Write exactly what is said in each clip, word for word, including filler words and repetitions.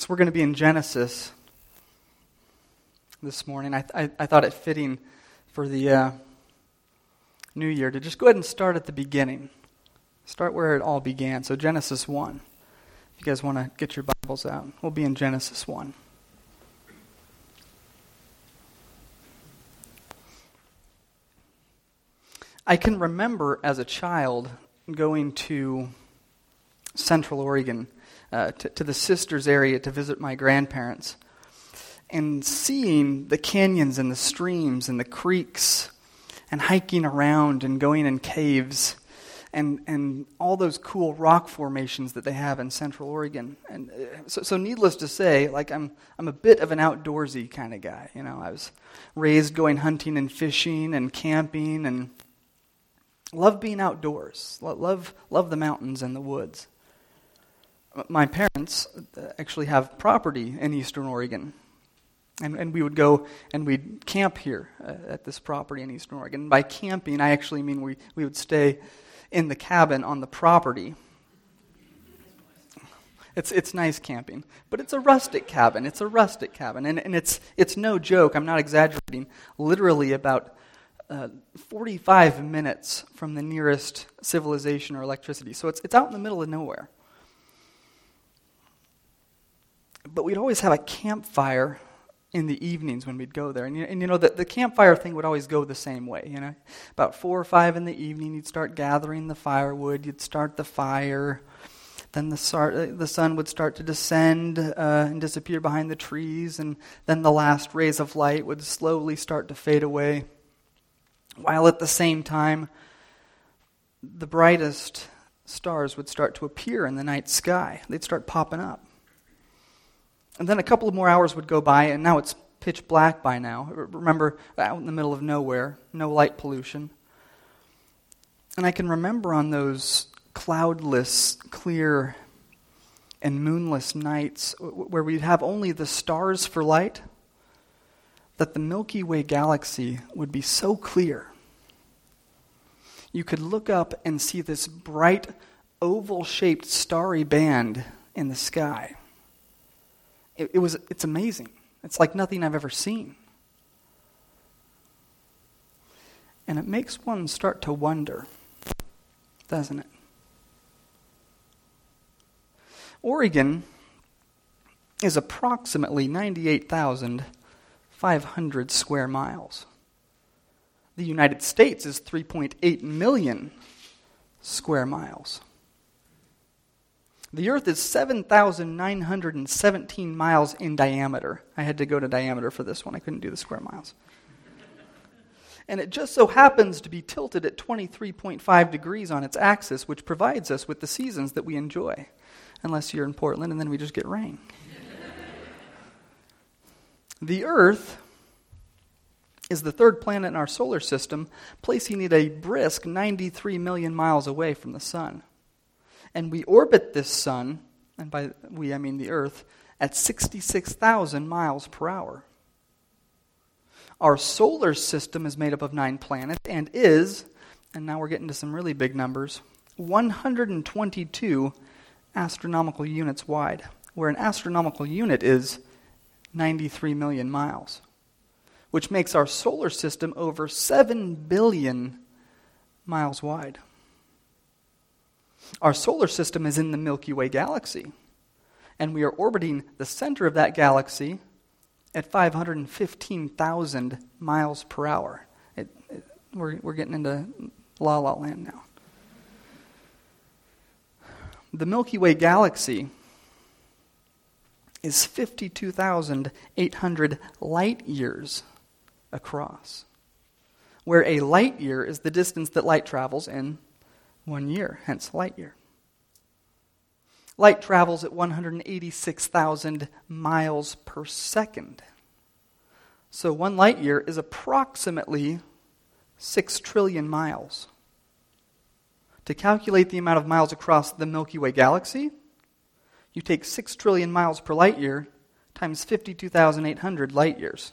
Since we're going to be in Genesis this morning, I, I, I thought it fitting for the uh, new year to just go ahead and start at the beginning. Start where it all began. So Genesis one. If you guys want to get your Bibles out, we'll be in Genesis one. I can remember as a child going to Central Oregon, uh, to, to the Sisters area to visit my grandparents, and seeing the canyons and the streams and the creeks, and hiking around and going in caves, and and all those cool rock formations that they have in Central Oregon. And uh, so, so needless to say, like I'm I'm a bit of an outdoorsy kind of guy. You know, I was raised going hunting and fishing and camping and love being outdoors. Love love the mountains and the woods. My parents actually have property in Eastern Oregon, and and we would go and we'd camp here uh, at this property in Eastern Oregon. By camping, I actually mean we, we would stay in the cabin on the property. It's it's nice camping, but it's a rustic cabin. It's a rustic cabin, and and it's it's no joke. I'm not exaggerating. Literally about Uh, forty-five minutes from the nearest civilization or electricity. So it's it's out in the middle of nowhere. But we'd always have a campfire in the evenings when we'd go there. And you, and you know, the, the campfire thing would always go the same way. You know, about four or five in the evening, you'd start gathering the firewood, you'd start the fire. Then the, sar- the sun would start to descend uh, and disappear behind the trees, and then the last rays of light would slowly start to fade away. While at the same time, the brightest stars would start to appear in the night sky. They'd start popping up. And then a couple of more hours would go by, and now it's pitch black by now. Remember, out in the middle of nowhere, no light pollution. And I can remember on those cloudless, clear, and moonless nights where we'd have only the stars for light, that the Milky Way galaxy would be so clear. You could look up and see this bright, oval-shaped starry band in the sky. It, it was, it's amazing. It's like nothing I've ever seen. And it makes one start to wonder, doesn't it? Oregon is approximately ninety-eight thousand five hundred square miles. The United States is three point eight million square miles. The Earth is seven thousand nine hundred seventeen miles in diameter. I had to go to diameter for this one. I couldn't do the square miles. And it just so happens to be tilted at twenty-three point five degrees on its axis, which provides us with the seasons that we enjoy. Unless you're in Portland, and then we just get rain. The Earth is the third planet in our solar system, placing it a brisk ninety-three million miles away from the sun. And we orbit this sun, and by we I mean the Earth, at sixty-six thousand miles per hour. Our solar system is made up of nine planets and is, and now we're getting to some really big numbers, one hundred twenty-two astronomical units wide, where an astronomical unit is ninety-three million miles, which makes our solar system over seven billion miles wide. Our solar system is in the Milky Way galaxy, and we are orbiting the center of that galaxy at five hundred fifteen thousand miles per hour. It, it, we're, we're getting into La La Land now. The Milky Way galaxy is fifty-two thousand eight hundred light years across, where a light year is the distance that light travels in one year, hence light year. Light travels at one hundred eighty-six thousand miles per second. So one light year is approximately six trillion miles. To calculate the amount of miles across the Milky Way galaxy, you take six trillion miles per light year times fifty-two thousand eight hundred light years.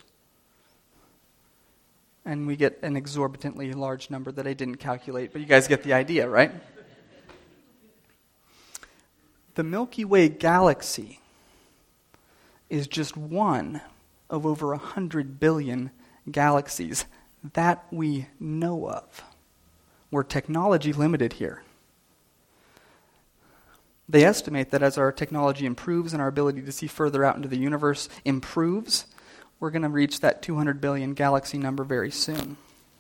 And we get an exorbitantly large number that I didn't calculate, but you guys get the idea, right? The Milky Way galaxy is just one of over a hundred billion galaxies that we know of. We're technology limited here. They estimate that as our technology improves and our ability to see further out into the universe improves, we're going to reach that two hundred billion galaxy number very soon.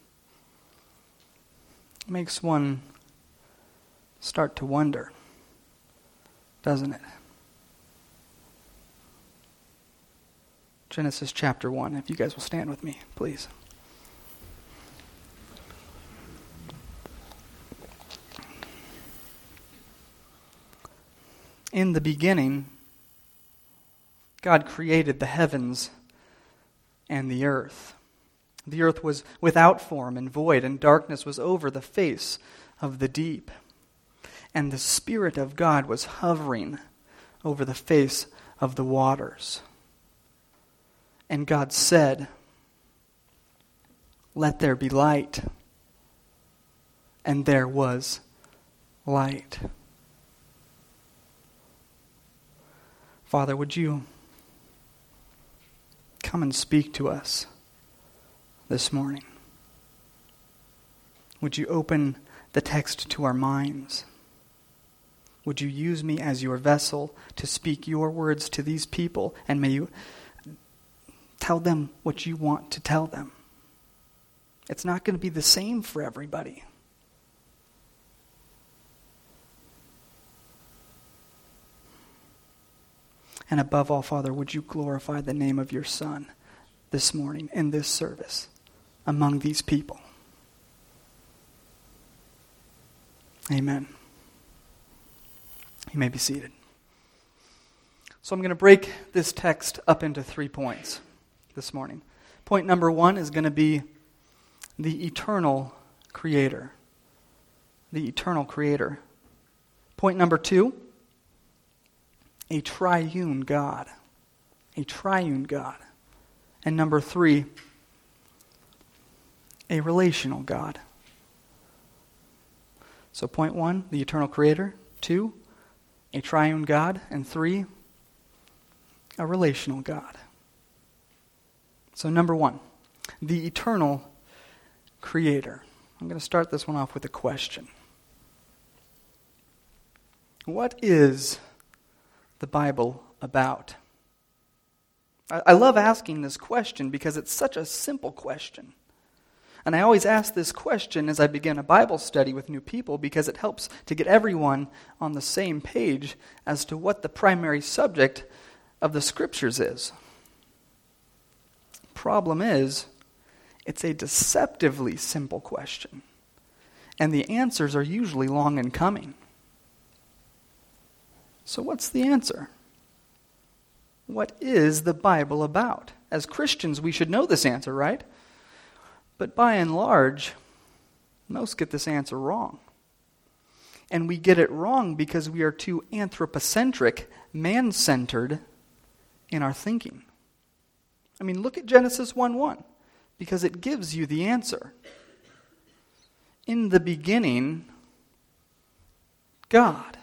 It makes one start to wonder, doesn't it? Genesis chapter one, if you guys will stand with me, please. In the beginning, God created the heavens and the earth. The earth was without form and void, and darkness was over the face of the deep. And the Spirit of God was hovering over the face of the waters. And God said, "Let there be light." And there was light. Father, would you come and speak to us this morning? Would you open the text to our minds? Would you use me as your vessel to speak your words to these people, and may you tell them what you want to tell them. It's not going to be the same for everybody. And above all, Father, would you glorify the name of your Son this morning in this service among these people. Amen. You may be seated. So I'm going to break this text up into three points this morning. Point number one is going to be the eternal Creator. The eternal Creator. Point number two, a triune God. A triune God. And number three, a relational God. So point one, the eternal Creator. Two, a triune God. And three, a relational God. So number one, the eternal Creator. I'm going to start this one off with a question. What is the Bible about? I, I love asking this question because it's such a simple question. And I always ask this question as I begin a Bible study with new people because it helps to get everyone on the same page as to what the primary subject of the Scriptures is. Problem is, it's a deceptively simple question. And the answers are usually long in coming. So what's the answer? What is the Bible about? As Christians, we should know this answer, right? But by and large, most get this answer wrong. And we get it wrong because we are too anthropocentric, man-centered in our thinking. I mean, look at Genesis one one, because it gives you the answer. In the beginning, God.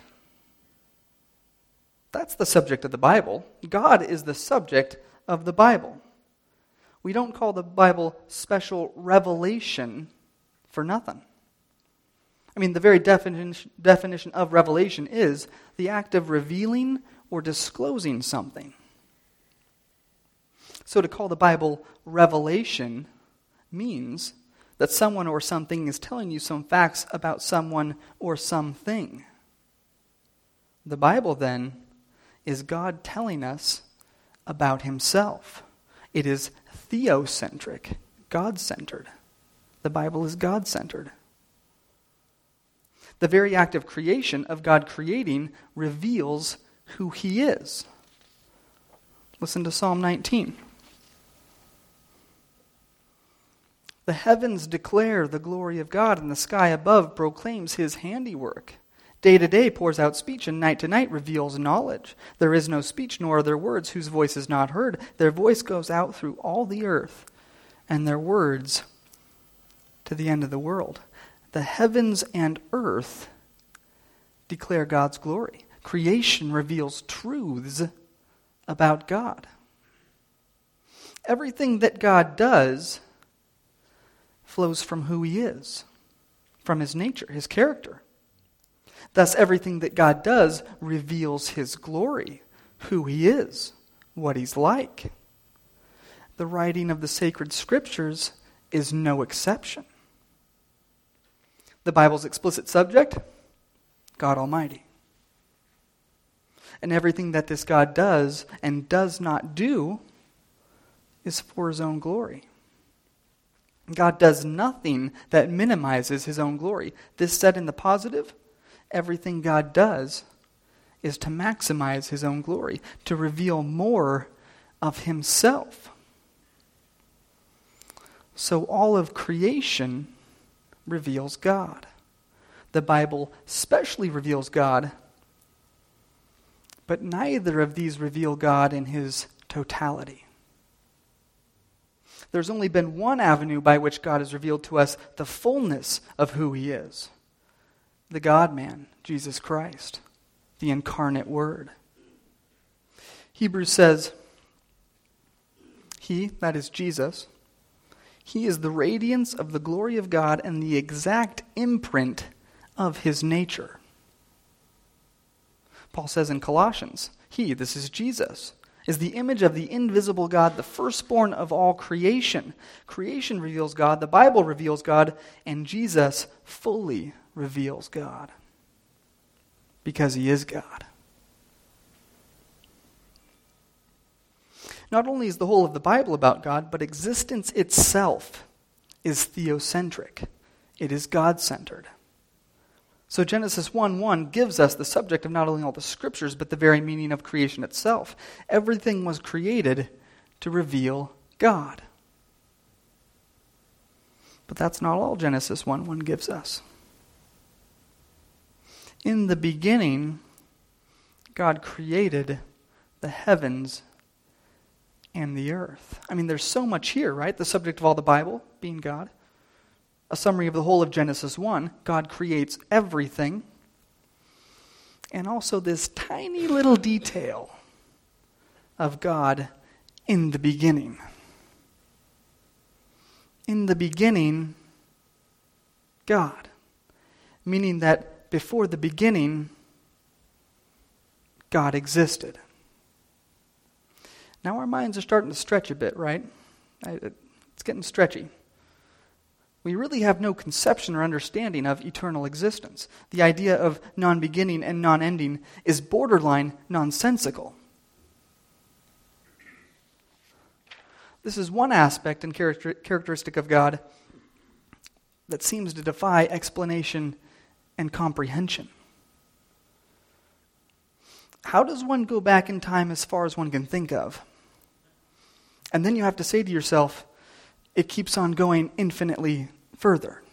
That's the subject of the Bible. God is the subject of the Bible. We don't call the Bible special revelation for nothing. I mean, the very definition, definition of revelation is the act of revealing or disclosing something. So to call the Bible revelation means that someone or something is telling you some facts about someone or something. The Bible, then, is God telling us about Himself. It is theocentric, God-centered. The Bible is God-centered. The very act of creation, of God creating, reveals who He is. Listen to Psalm nineteen. The heavens declare the glory of God, and the sky above proclaims His handiwork. Day to day pours out speech, and night to night reveals knowledge. There is no speech, nor are there words whose voice is not heard. Their voice goes out through all the earth, and their words to the end of the world. The heavens and earth declare God's glory. Creation reveals truths about God. Everything that God does flows from who he is, from his nature, his character. Thus, everything that God does reveals his glory, who he is, what he's like. The writing of the sacred scriptures is no exception. The Bible's explicit subject, God Almighty. And everything that this God does and does not do is for his own glory. God does nothing that minimizes his own glory. This said in the positive, everything God does is to maximize his own glory, to reveal more of himself. So all of creation reveals God. The Bible specially reveals God, but neither of these reveal God in his totality. There's only been one avenue by which God has revealed to us the fullness of who he is. The God-man, Jesus Christ, the incarnate Word. Hebrews says, he, that is Jesus, he is the radiance of the glory of God and the exact imprint of his nature. Paul says in Colossians, he, this is Jesus, is the image of the invisible God, the firstborn of all creation. Creation reveals God, the Bible reveals God, and Jesus fully reveals God. Because he is God. Not only is the whole of the Bible about God, but existence itself is theocentric. It is God-centered. So Genesis one one gives us the subject of not only all the scriptures, but the very meaning of creation itself. Everything was created to reveal God. But that's not all Genesis one one gives us. In the beginning, God created the heavens and the earth. I mean, there's so much here, right? The subject of all the Bible being God. A summary of the whole of Genesis one, God creates everything. And also this tiny little detail of God in the beginning. In the beginning, God. Meaning that before the beginning, God existed. Now our minds are starting to stretch a bit, right? It's getting stretchy. We really have no conception or understanding of eternal existence. The idea of non-beginning and non-ending is borderline nonsensical. This is one aspect and character- characteristic of God that seems to defy explanation and comprehension. How does one go back in time as far as one can think of? And then you have to say to yourself, it keeps on going infinitely further.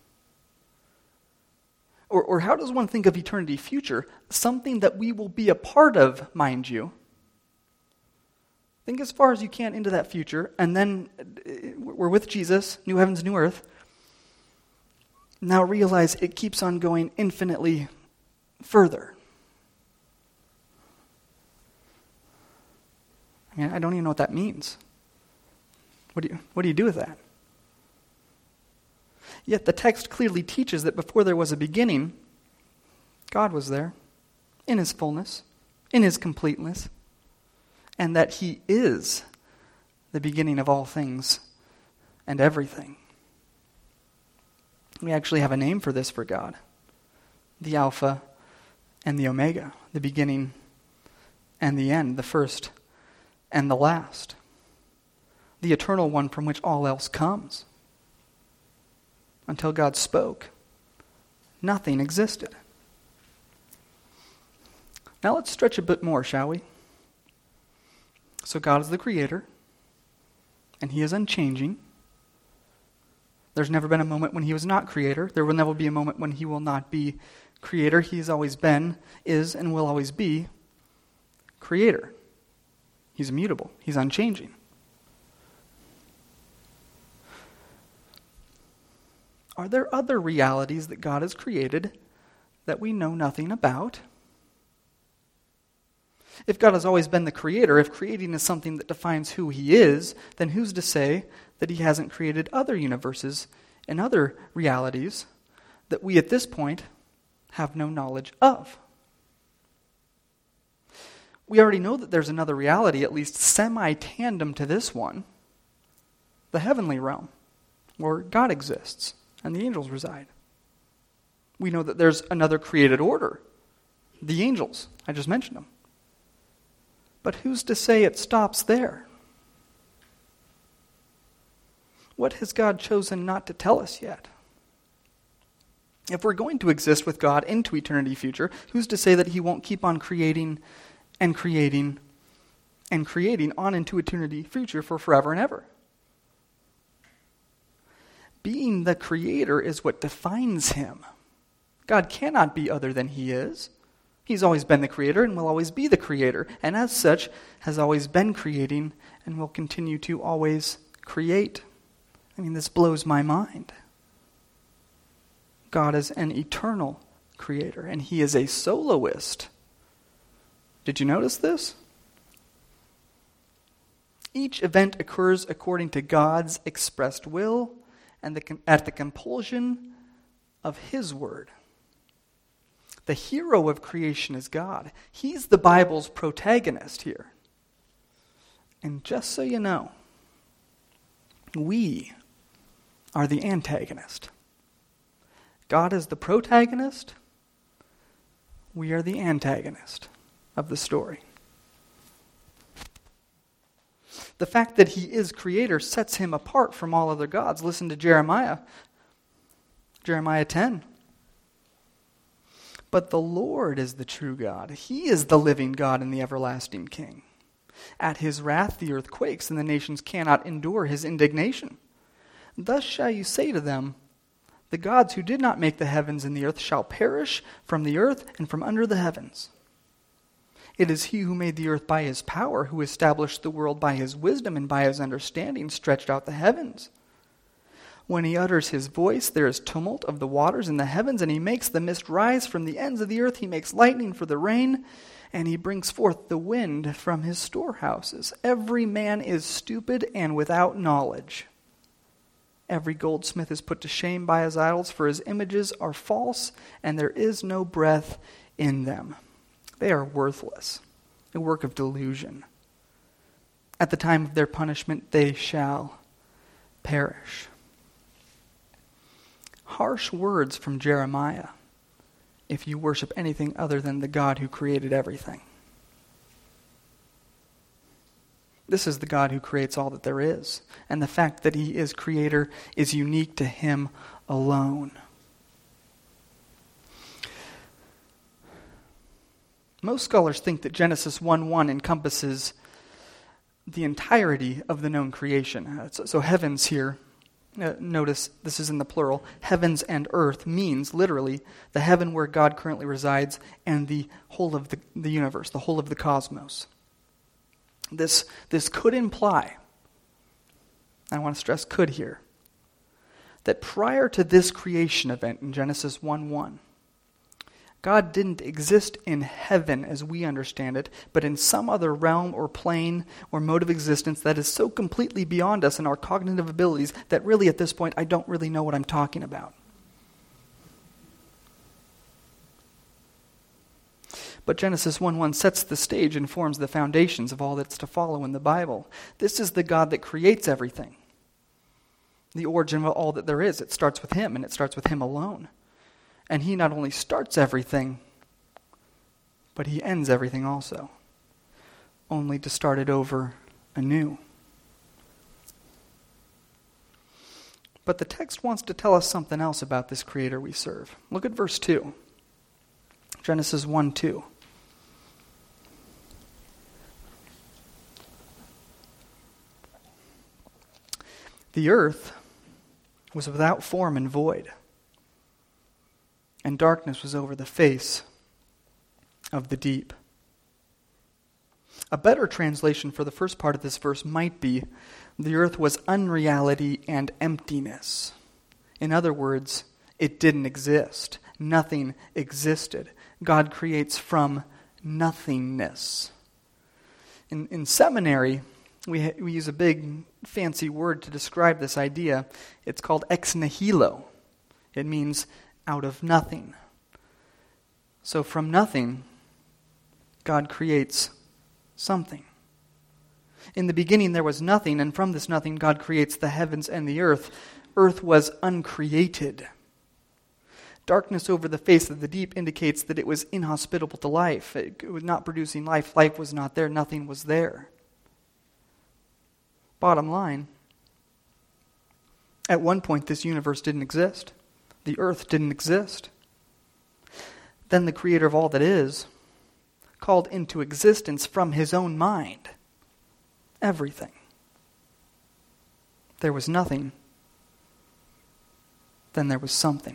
Or, or how does one think of eternity future, something that we will be a part of, mind you? Think as far as you can into that future, and then we're with Jesus, new heavens, new earth. Now realize it keeps on going infinitely further. I mean, I don't even know what that means. What do you, what do you do with that? Yet the text clearly teaches that before there was a beginning, God was there, in his fullness, in his completeness, and that he is the beginning of all things and everything. We actually have a name for this for God. The Alpha and the Omega, the beginning and the end, the first and the last. The eternal one from which all else comes. Until God spoke, nothing existed. Now let's stretch a bit more, shall we? So God is the creator, and he is unchanging. There's never been a moment when he was not creator. There will never be a moment when he will not be creator. He has always been, is, and will always be creator. He's immutable. He's unchanging. Are there other realities that God has created that we know nothing about? If God has always been the creator, if creating is something that defines who he is, then who's to say that he hasn't created other universes and other realities that we at this point have no knowledge of? We already know that there's another reality, at least semi-tandem to this one, the heavenly realm, where God exists and the angels reside. We know that there's another created order, the angels. I just mentioned them. But who's to say it stops there? What has God chosen not to tell us yet? If we're going to exist with God into eternity future, who's to say that he won't keep on creating and creating and creating on into eternity future for forever and ever? Being the creator is what defines him. God cannot be other than he is. He's always been the creator and will always be the creator, and as such has always been creating and will continue to always create. I mean, this blows my mind. God is an eternal creator, and he is a soloist. Did you notice this? Each event occurs according to God's expressed will and the, at the compulsion of his word. The hero of creation is God. He's the Bible's protagonist here. And just so you know, we are the antagonist. God is the protagonist. We are the antagonist of the story. The fact that he is creator sets him apart from all other gods. Listen to Jeremiah. Jeremiah ten. But the Lord is the true God. He is the living God and the everlasting King. At his wrath the earth quakes, and the nations cannot endure his indignation. Thus shall you say to them, the gods who did not make the heavens and the earth shall perish from the earth and from under the heavens. It is he who made the earth by his power, who established the world by his wisdom, and by his understanding stretched out the heavens. When he utters his voice, there is tumult of the waters in the heavens, and he makes the mist rise from the ends of the earth. He makes lightning for the rain, and he brings forth the wind from his storehouses. Every man is stupid and without knowledge. Every goldsmith is put to shame by his idols, for his images are false, and there is no breath in them. They are worthless, a work of delusion. At the time of their punishment, they shall perish. Harsh words from Jeremiah if you worship anything other than the God who created everything. This is the God who creates all that there is, and the fact that he is creator is unique to him alone. Most scholars think that Genesis one one encompasses the entirety of the known creation. So, so heavens here, uh, notice this is in the plural, heavens and earth means literally the heaven where God currently resides and the whole of the, the universe, the whole of the cosmos. This, this could imply, I want to stress could here, that prior to this creation event in Genesis one one, God didn't exist in heaven as we understand it, but in some other realm or plane or mode of existence that is so completely beyond us and our cognitive abilities that really at this point I don't really know what I'm talking about. But Genesis one one sets the stage and forms the foundations of all that's to follow in the Bible. This is the God that creates everything. The origin of all that there is. It starts with him, and it starts with him alone. And he not only starts everything, but he ends everything also, only to start it over anew. But the text wants to tell us something else about this creator we serve. Look at verse two. Genesis one two. The earth was without form and void, and darkness was over the face of the deep. A better translation for the first part of this verse might be, the earth was unreality and emptiness. In other words, it didn't exist. Nothing existed. God creates from nothingness. In, in seminary, we, ha- we use a big fancy word to describe this idea. It's called ex nihilo. It means out of nothing. So from nothing, God creates something. In the beginning there was nothing, and from this nothing God creates the heavens and the earth. Earth was uncreated. Darkness over the face of the deep indicates that it was inhospitable to life. It was not producing life. Life was not there. Nothing was there. Bottom line, at one point this universe didn't exist. The earth didn't exist. Then the creator of all that is called into existence from his own mind everything. There was nothing. Then there was something.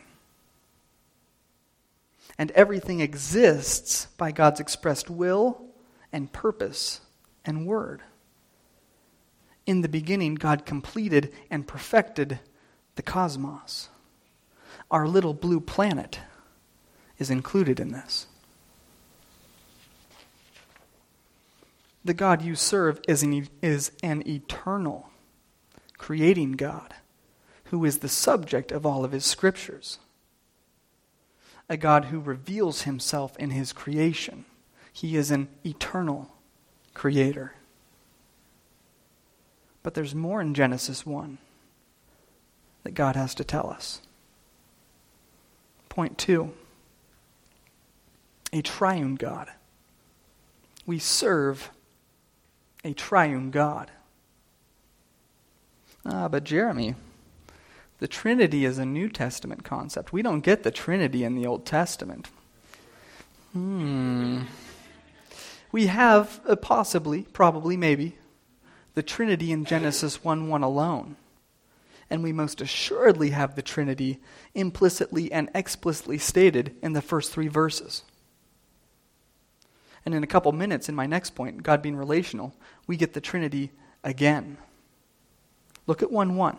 And everything exists by God's expressed will and purpose and word. In the beginning, God completed and perfected the cosmos. Our little blue planet is included in this. The God you serve is an, is an eternal, creating God who is the subject of all of his scriptures. A God who reveals himself in his creation. He is an eternal creator. But there's more in Genesis one that God has to tell us. Point two. A triune God. We serve a triune God. Ah, but Jeremy, the Trinity is a New Testament concept. We don't get the Trinity in the Old Testament. Hmm. We have, uh, possibly, probably, maybe, the Trinity in Genesis one one alone. And we most assuredly have the Trinity implicitly and explicitly stated in the first three verses. And in a couple minutes, in my next point, God being relational, we get the Trinity again. Look at one one.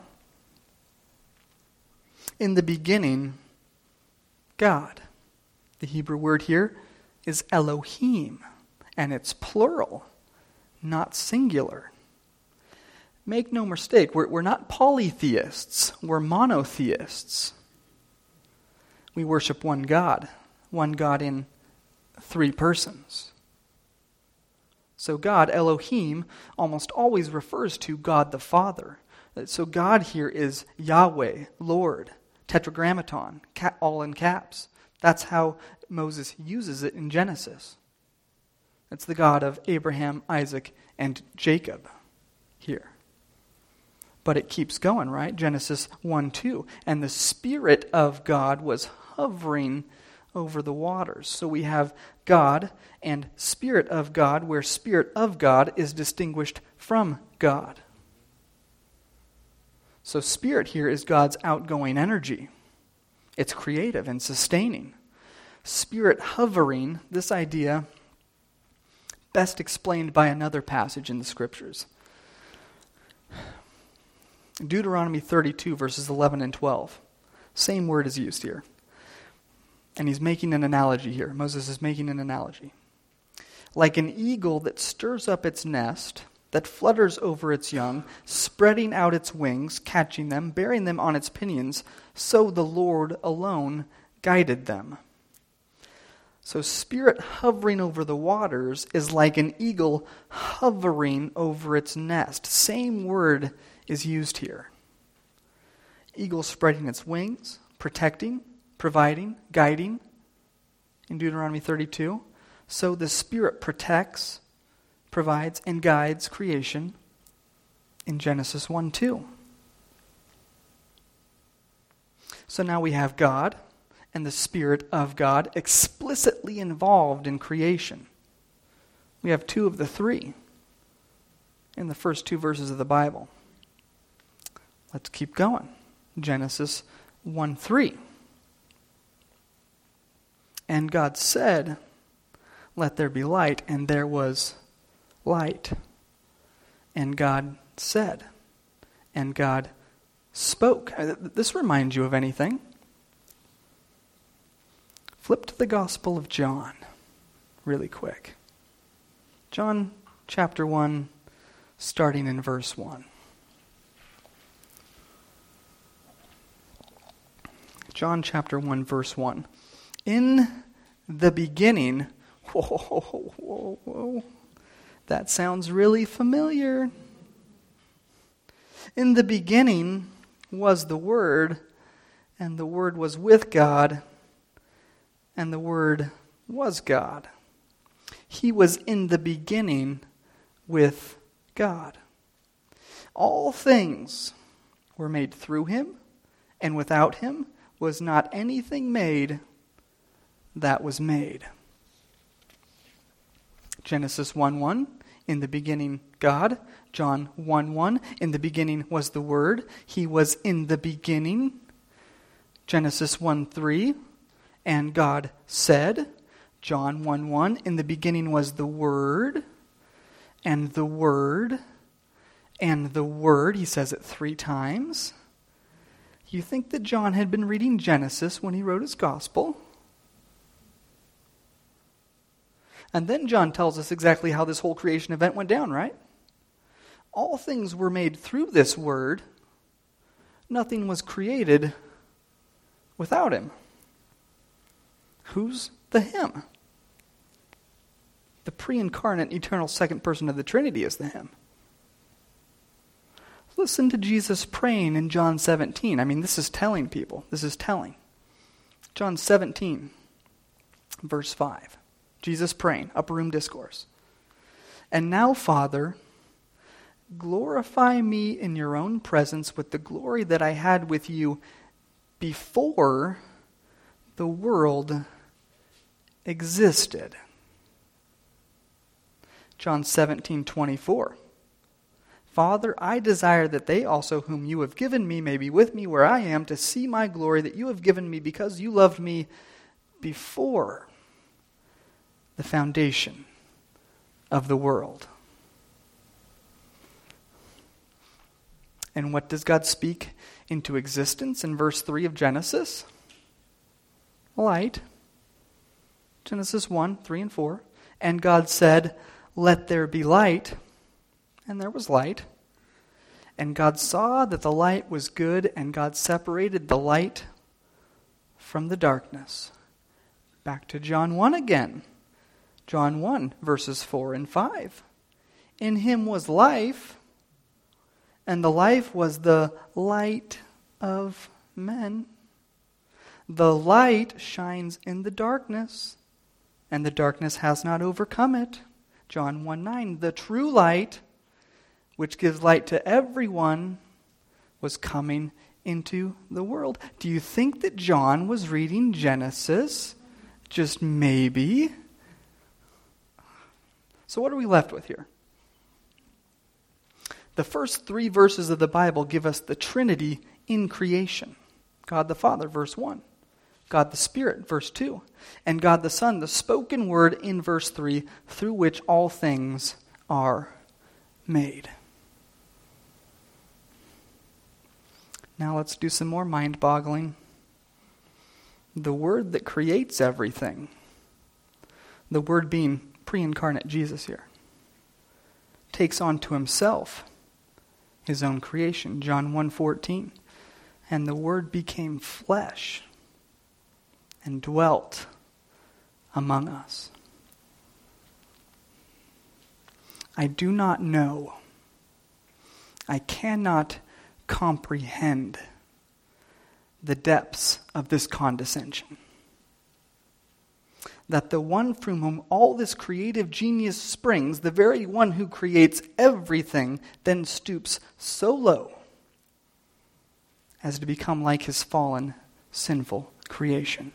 In the beginning, God. The Hebrew word here is Elohim, and it's plural, not singular. Make no mistake, we're, we're not polytheists, we're monotheists. We worship one God, one God in three persons. So God, Elohim, almost always refers to God the Father. So God here is Yahweh, Lord, tetragrammaton, all in caps. That's how Moses uses it in Genesis. It's the God of Abraham, Isaac, and Jacob here. But it keeps going, right? Genesis one two. And the Spirit of God was hovering over the waters. So we have God and Spirit of God, where Spirit of God is distinguished from God. So Spirit here is God's outgoing energy. It's creative and sustaining. Spirit hovering, this idea best explained by another passage in the Scriptures. Deuteronomy thirty-two, verses eleven and twelve. Same word is used here. And he's making an analogy here. Moses is making an analogy. Like an eagle that stirs up its nest, that flutters over its young, spreading out its wings, catching them, bearing them on its pinions, so the Lord alone guided them. So Spirit hovering over the waters is like an eagle hovering over its nest. Same word is used here. Eagle spreading its wings, protecting, providing, guiding in Deuteronomy thirty-two. So the Spirit protects, provides, and guides creation in Genesis one two. So now we have God and the Spirit of God explicitly involved in creation. We have two of the three in the first two verses of the Bible. Let's keep going. Genesis one three. And God said, "Let there be light," and there was light. And God said, and God spoke. This reminds you of anything? Flip to the Gospel of John really quick. John chapter one, starting in verse one. John chapter one, verse one. In the beginning, whoa, whoa, whoa, whoa. That sounds really familiar. In the beginning was the Word, and the Word was with God, and the Word was God. He was in the beginning with God. All things were made through him, and without him was not anything made that was made. Genesis one one, in the beginning God. John one one, in the beginning was the Word. He was in the beginning. Genesis one three, and God said. John one one, in the beginning was the Word, and the Word, and the Word. He says it three times. You think that John had been reading Genesis when he wrote his gospel? And then John tells us exactly how this whole creation event went down, right? All things were made through this Word. Nothing was created without him. Who's the him? The pre-incarnate, eternal second person of the Trinity is the him. Listen to Jesus praying in John seventeen. I mean, this is telling people. This is telling. John seventeen, verse five. Jesus praying, upper room discourse. And now, Father, glorify me in your own presence with the glory that I had with you before the world existed. John seventeen twenty-four. Father, I desire that they also whom you have given me may be with me where I am, to see my glory that you have given me because you loved me before the foundation of the world. And what does God speak into existence in verse three of Genesis? Light. Genesis one, three and four. And God said, let there be light. And there was light. And God saw that the light was good, and God separated the light from the darkness. Back to John one again. John one, verses four and five. In him was life, and the life was the light of men. The light shines in the darkness, and the darkness has not overcome it. John one nine, the true light, which gives light to everyone, was coming into the world. Do you think that John was reading Genesis? Just maybe. So what are we left with here? The first three verses of the Bible give us the Trinity in creation. God the Father, verse one. God the Spirit, verse two. And God the Son, the spoken word in verse three, through which all things are made. Now let's do some more mind-boggling. The Word that creates everything, the Word being pre-incarnate Jesus here, takes on to himself his own creation. John one fourteen. And the Word became flesh and dwelt among us. I do not know. I cannot comprehend the depths of this condescension. That the one from whom all this creative genius springs, the very one who creates everything, then stoops so low as to become like his fallen, sinful creation.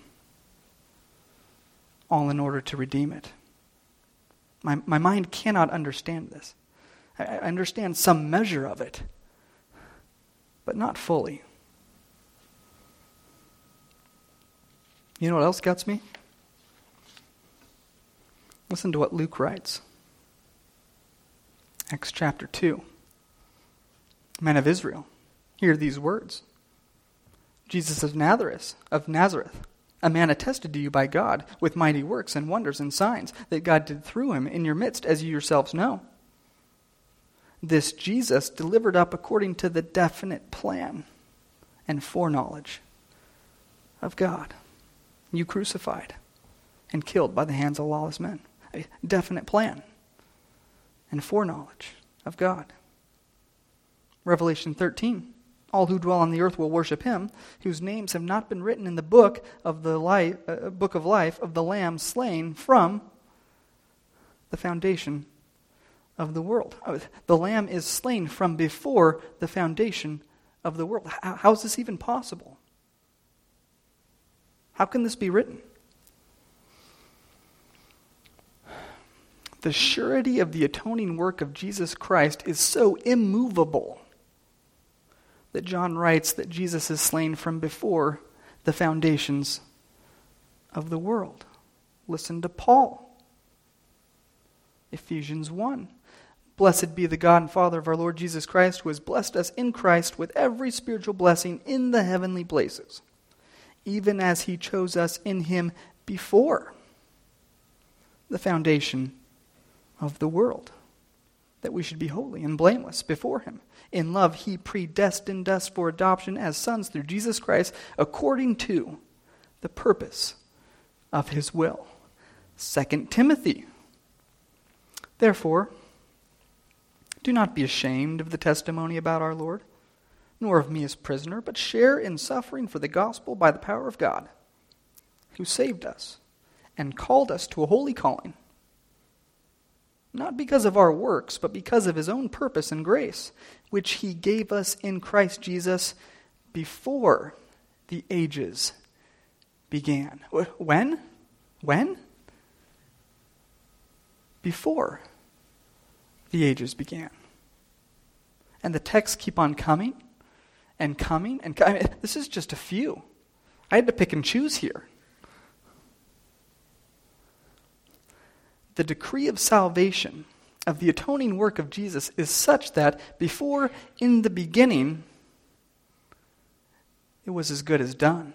All in order to redeem it. My, my mind cannot understand this. I, I understand some measure of it, but not fully. You know what else gets me? Listen to what Luke writes. Acts chapter two. Men of Israel, hear these words. Jesus of Nazareth, of Nazareth, a man attested to you by God with mighty works and wonders and signs that God did through him in your midst, as you yourselves know. this Jesus delivered up according to the definite plan and foreknowledge of God. You crucified and killed by the hands of lawless men. A definite plan and foreknowledge of God. Revelation thirteen. All who dwell on the earth will worship him, whose names have not been written in the book of the life, uh, book of life of the Lamb slain from the foundation of the world. The Lamb is slain from before the foundation of the world. How, how is this even possible? How can this be written? The surety of the atoning work of Jesus Christ is so immovable that John writes that Jesus is slain from before the foundations of the world. Listen to Paul. Ephesians one. Blessed be the God and Father of our Lord Jesus Christ, who has blessed us in Christ with every spiritual blessing in the heavenly places, even as he chose us in him before the foundation of the world, that we should be holy and blameless before him. In love, he predestined us for adoption as sons through Jesus Christ, according to the purpose of his will. Second Timothy. Therefore, do not be ashamed of the testimony about our Lord, nor of me as prisoner, but share in suffering for the gospel by the power of God, who saved us and called us to a holy calling, not because of our works, but because of his own purpose and grace, which he gave us in Christ Jesus before the ages began. When? When? Before the ages began. And the texts keep on coming and coming. and I mean, This is just a few. I had to pick and choose here. The decree of salvation, of the atoning work of Jesus, is such that before, in the beginning, it was as good as done.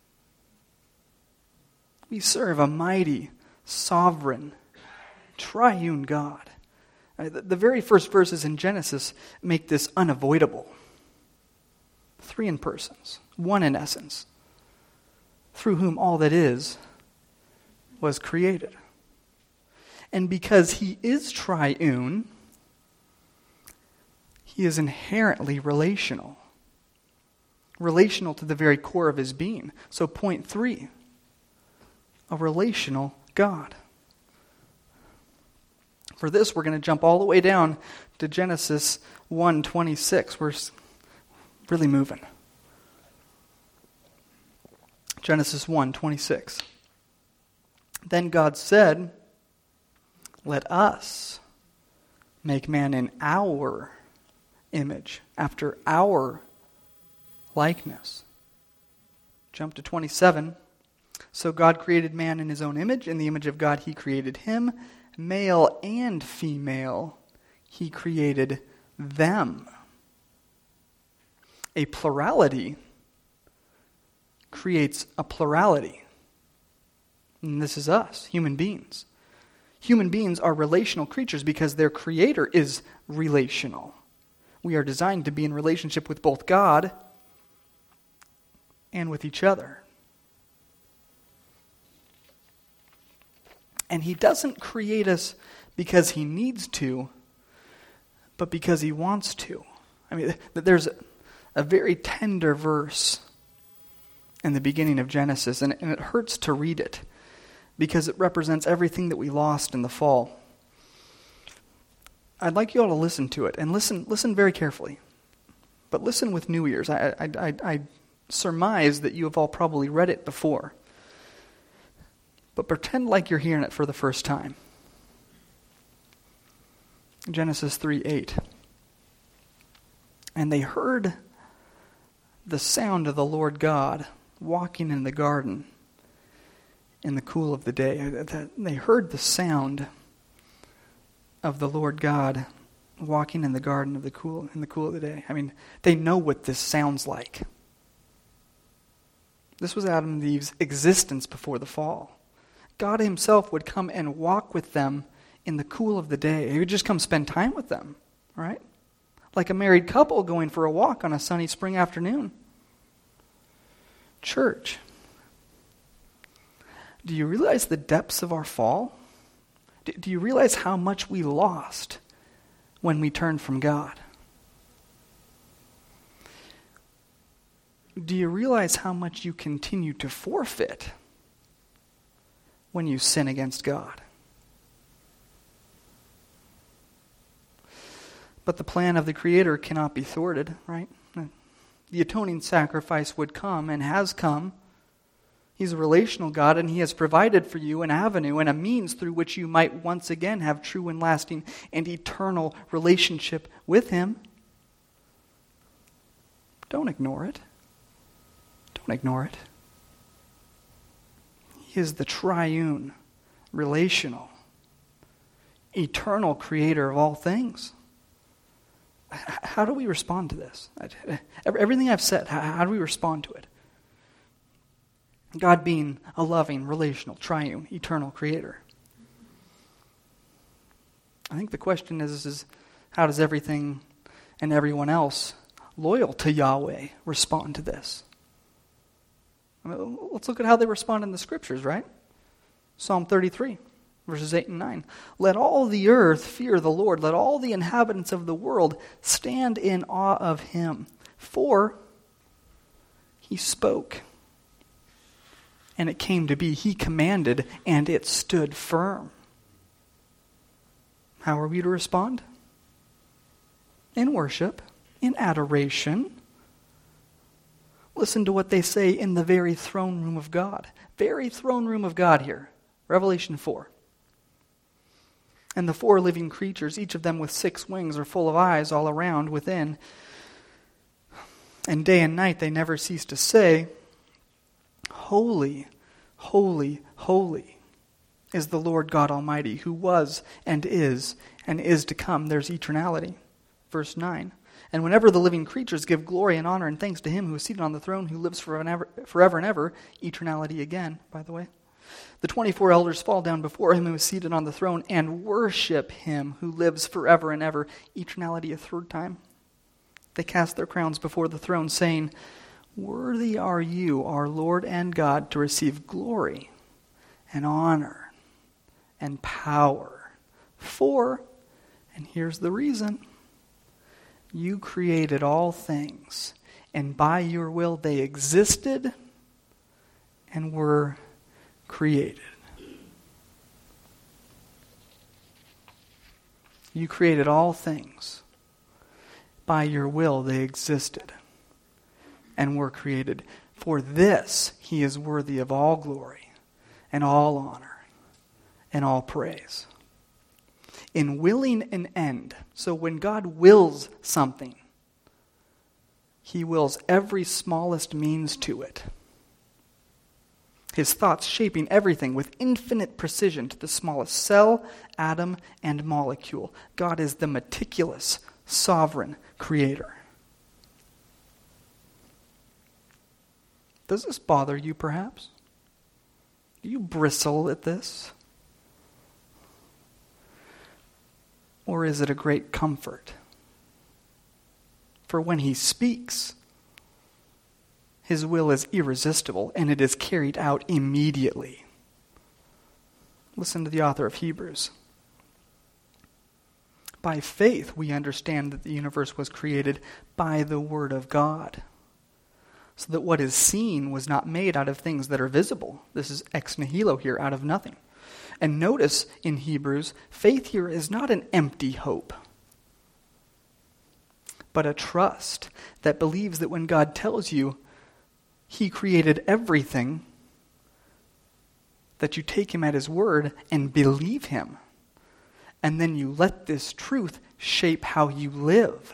We serve a mighty, sovereign, triune God. The very first verses in Genesis make this unavoidable. Three in persons, one in essence, through whom all that is was created. And because he is triune, he is inherently relational. Relational to the very core of his being. So point three, a relational God. For this, we're going to jump all the way down to Genesis one twenty-six. We're really moving. Genesis one twenty-six. Then God said, let us make man in our image, after our likeness. Jump to twenty-seven. So God created man in his own image. In the image of God he created him. Male and female he created them. A plurality creates a plurality. And this is us, human beings. Human beings are relational creatures because their creator is relational. We are designed to be in relationship with both God and with each other. And he doesn't create us because he needs to, but because he wants to. I mean, there's a, a very tender verse in the beginning of Genesis, and, and it hurts to read it, because it represents everything that we lost in the fall. I'd like you all to listen to it, and listen listen very carefully. But listen with new ears. I, I, I, I surmise that you have all probably read it before. But pretend like you're hearing it for the first time. Genesis three eight. And they heard the sound of the Lord God walking in the garden in the cool of the day. They heard the sound of the Lord God walking in the garden of the cool in the cool of the day. I mean, they know what this sounds like. This was Adam and Eve's existence before the fall. God himself would come and walk with them in the cool of the day. He would just come spend time with them, right? like a married couple going for a walk on a sunny spring afternoon. Church, do you realize the depths of our fall? Do you realize how much we lost when we turned from God? Do you realize how much you continue to forfeit when you sin against God? But the plan of the Creator cannot be thwarted, right? The atoning sacrifice would come and has come. He's a relational God, and He has provided for you an avenue and a means through which you might once again have true and lasting and eternal relationship with Him. Don't ignore it. Don't ignore it. He is the triune, relational, eternal creator of all things. How do we respond to this? Everything I've said, how do we respond to it? God being a loving, relational, triune, eternal creator. I think the question is, is how does everything and everyone else loyal to Yahweh respond to this? I mean, let's look at how they respond in the Scriptures, right? Psalm thirty-three, verses eight and nine. Let all the earth fear the Lord. Let all the inhabitants of the world stand in awe of Him. For He spoke, and it came to be. He commanded, and it stood firm. How are we to respond? In worship, in adoration. Listen to what they say in the very throne room of God. Very throne room of God here. Revelation four. And the four living creatures, each of them with six wings, are full of eyes all around within. And day and night they never cease to say, Holy, holy, holy is the Lord God Almighty, who was and is and is to come. There's eternality. Verse nine. And whenever the living creatures give glory and honor and thanks to Him who is seated on the throne, who lives forever and ever, forever and ever, eternality again, by the way, the twenty-four elders fall down before Him who is seated on the throne and worship Him who lives forever and ever, eternality a third time. They cast their crowns before the throne, saying, Worthy are you, our Lord and God, to receive glory and honor and power. For, and here's the reason, you created all things, and by your will they existed and were created. You created all things. By your will they existed and were created. For this He is worthy of all glory and all honor and all praise. In willing an end, so when God wills something, He wills every smallest means to it. His thoughts shaping everything with infinite precision to the smallest cell, atom, and molecule. God is the meticulous, sovereign creator. Does this bother you, perhaps? Do you bristle at this? Or is it a great comfort? For when He speaks, His will is irresistible, and it is carried out immediately. Listen to the author of Hebrews. By faith, we understand that the universe was created by the Word of God, so that what is seen was not made out of things that are visible. This is ex nihilo here, out of nothing. And notice in Hebrews, faith here is not an empty hope, but a trust that believes that when God tells you He created everything, that you take Him at His word and believe Him. And then you let this truth shape how you live.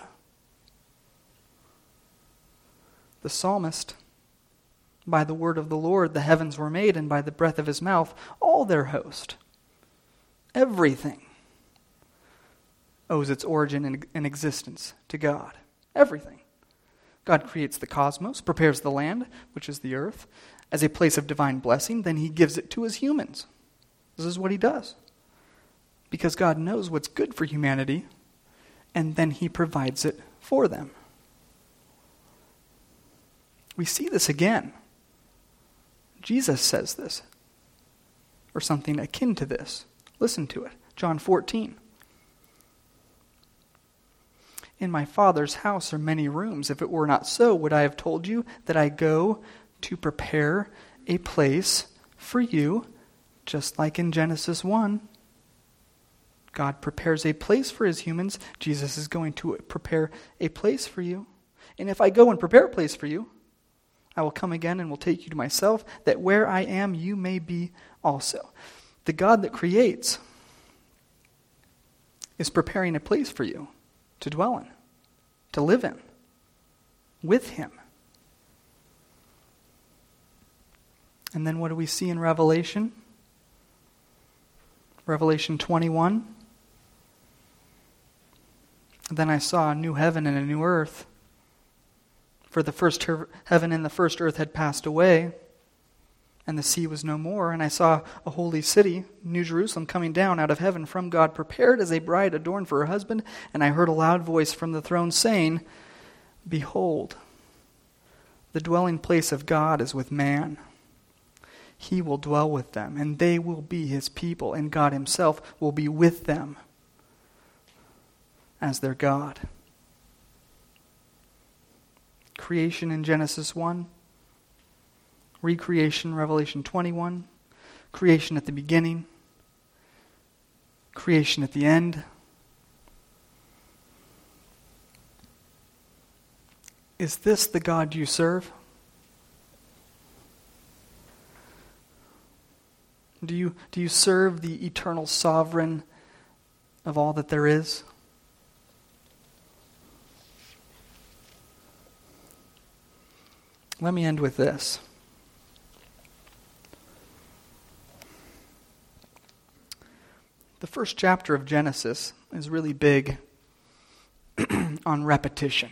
The psalmist, by the word of the Lord the heavens were made, and by the breath of His mouth all their host. Everything owes its origin and existence to God. Everything. God creates the cosmos, prepares the land, which is the earth, as a place of divine blessing. Then He gives it to His humans. This is what He does. Because God knows what's good for humanity, and then he provides it for them. We see this again. Jesus says this, or something akin to this. Listen to it. John fourteen. In my Father's house are many rooms. If it were not so, would I have told you that I go to prepare a place for you, just like in Genesis one. God prepares a place for his humans. Jesus is going to prepare a place for you. And if I go and prepare a place for you, I will come again and will take you to myself, that where I am, you may be also. The God that creates is preparing a place for you to dwell in, to live in, with him. And then what do we see in Revelation? Revelation twenty-one. Then I saw a new heaven and a new earth. For the first heaven and the first earth had passed away, and the sea was no more. And I saw a holy city, New Jerusalem, coming down out of heaven from God, prepared as a bride adorned for her husband. And I heard a loud voice from the throne saying, Behold, the dwelling place of God is with man. He will dwell with them, and they will be his people, and God himself will be with them as their God. Creation in Genesis one. Recreation, Revelation twenty-one. Creation at the beginning. Creation at the end. Is this the God you serve? Do you, do you serve the eternal sovereign of all that there is? Let me end with this. The first chapter of Genesis is really big on repetition.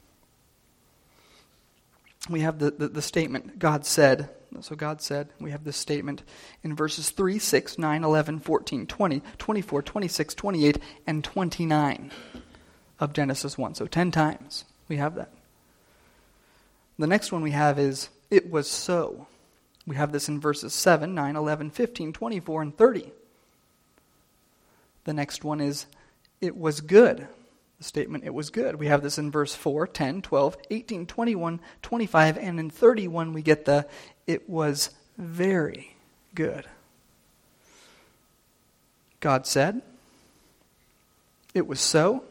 We have the, the, the statement, God said. So God said, we have this statement in verses three, six, nine, eleven, fourteen, twenty, twenty-four, twenty-six, twenty-eight, and twenty-nine of Genesis one. So ten times we have that. The next one we have is, it was so. We have this in verses seven, nine, eleven, fifteen, twenty-four, and thirty. The next one is, it was good. The statement, it was good. We have this in verse four, ten, twelve, eighteen, twenty-one, twenty-five, and in thirty-one we get the, it was very good. God said, it was so.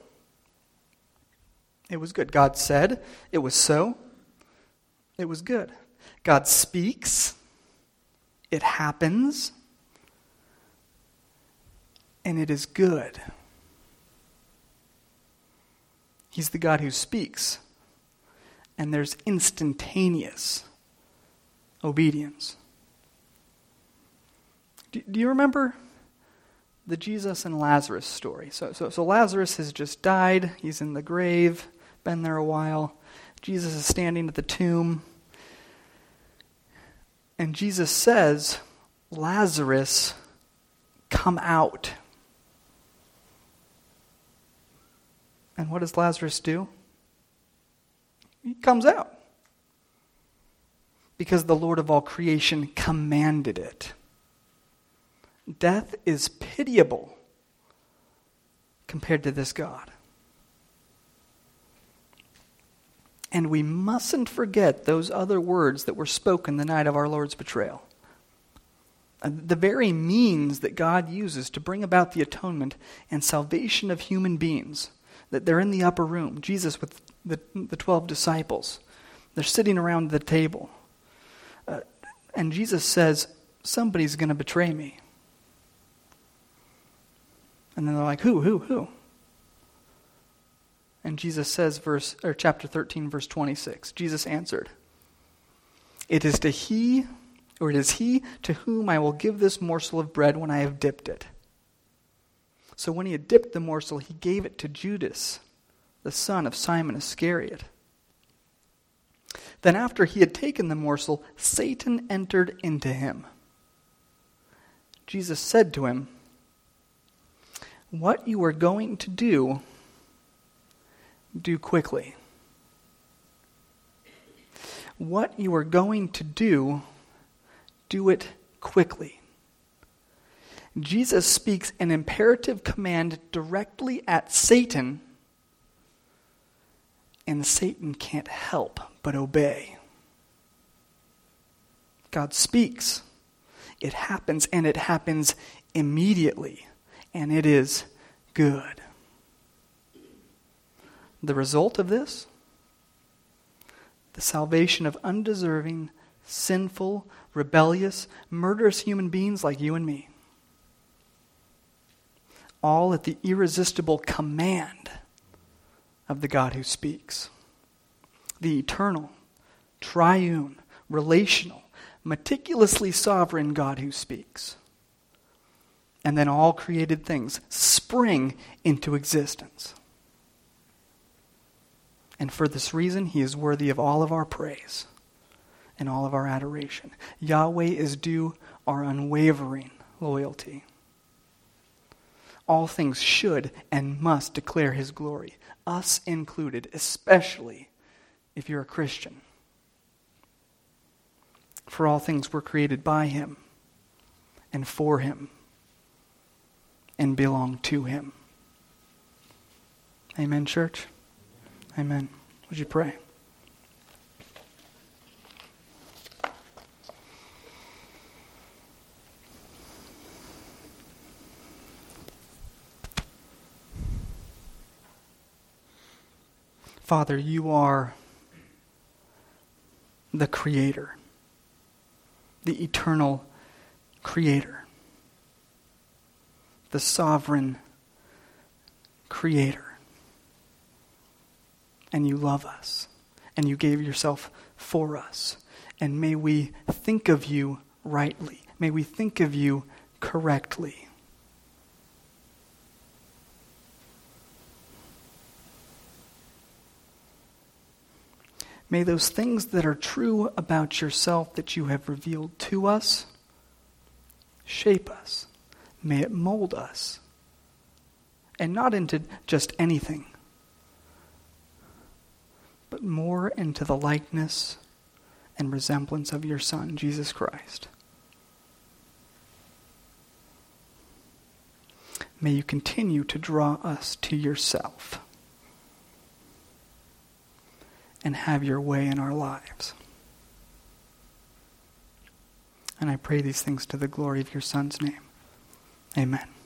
It was good. God said, it was so. It was good. God speaks. It happens. And it is good. He's the God who speaks. And there's instantaneous obedience. Do, do you remember the Jesus and Lazarus story? So, so, so Lazarus has just died. He's in the grave, been there a while. Jesus is standing at the tomb. And Jesus says, Lazarus, come out. And what does Lazarus do? He comes out. Because the Lord of all creation commanded it. Death is pitiable compared to this God. And we mustn't forget those other words that were spoken the night of our Lord's betrayal. The very means that God uses to bring about the atonement and salvation of human beings, that they're in the upper room, Jesus with the, the twelve disciples. They're sitting around the table. Uh, and Jesus says, somebody's going to betray me. And then they're like, who, who, who? And Jesus says, verse or chapter thirteen, verse twenty-six, Jesus answered, It is to he, or it is he to whom I will give this morsel of bread when I have dipped it. So when he had dipped the morsel, he gave it to Judas, the son of Simon Iscariot. Then after he had taken the morsel, Satan entered into him. Jesus said to him, What you are going to do, do quickly. What you are going to do, do it quickly. Jesus speaks an imperative command directly at Satan, and Satan can't help but obey. God speaks. It happens, and it happens immediately, and it is good. The result of this? The salvation of undeserving, sinful, rebellious, murderous human beings like you and me. All at the irresistible command of the God who speaks. The eternal, triune, relational, meticulously sovereign God who speaks. And then all created things spring into existence. And for this reason, he is worthy of all of our praise and all of our adoration. Yahweh is due our unwavering loyalty. All things should and must declare his glory, us included, especially if you're a Christian. For all things were created by him and for him and belong to him. Amen, church? Amen. Would you pray? Father, you are the Creator, the eternal Creator, the sovereign Creator. And you love us, and you gave yourself for us. And may we think of you rightly. May we think of you correctly. May those things that are true about yourself that you have revealed to us shape us. May it mold us. And not into just anything, but more into the likeness and resemblance of your Son, Jesus Christ. May you continue to draw us to yourself and have your way in our lives. And I pray these things to the glory of your Son's name. Amen.